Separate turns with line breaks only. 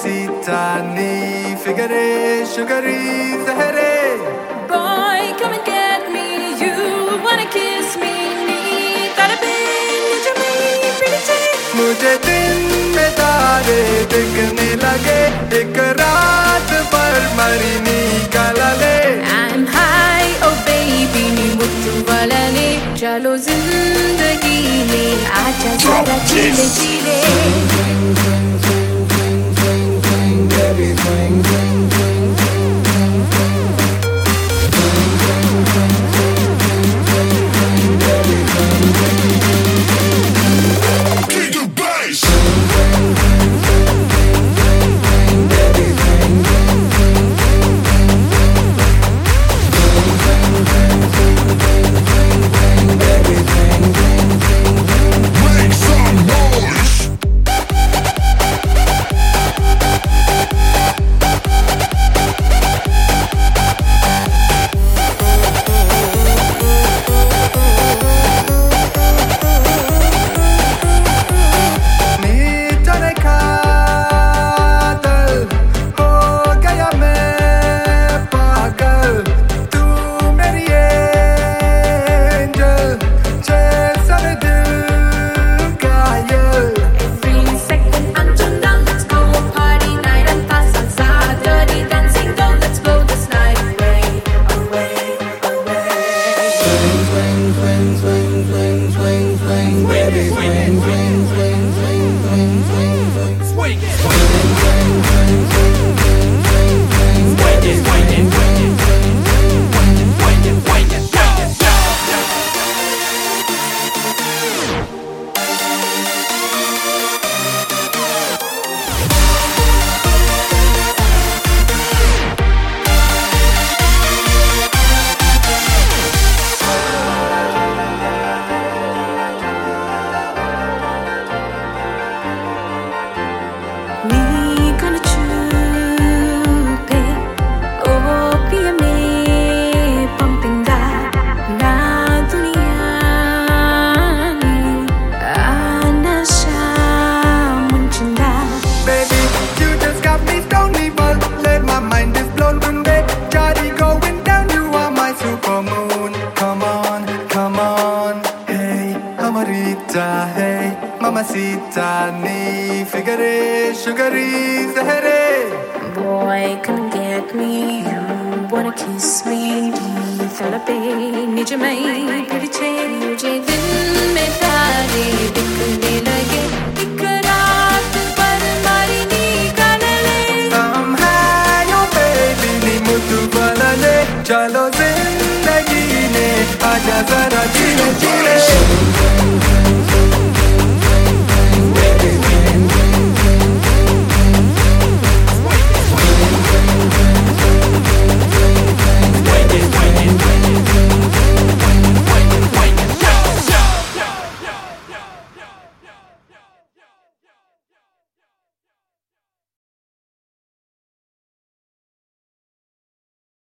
mamacita, ni figure, sugary, zahre.
Boy, come and get me. You wanna kiss me? Need that a bit? Need you me? Pretty chick.
मुझे दिन में तारे दिखने लगे एक रात पर मरी निकाला ले
I'm high, oh baby, नी मुट्ठू वाला ले चलो जिंदगी में आजा जरा चीले चीले
Hey, mamacita, ni figure, sugary, zahre.
Boy, come and get me. You wanna kiss me? तड़पे निज में pretty chick मुझे दिल में तारे दिखने लगे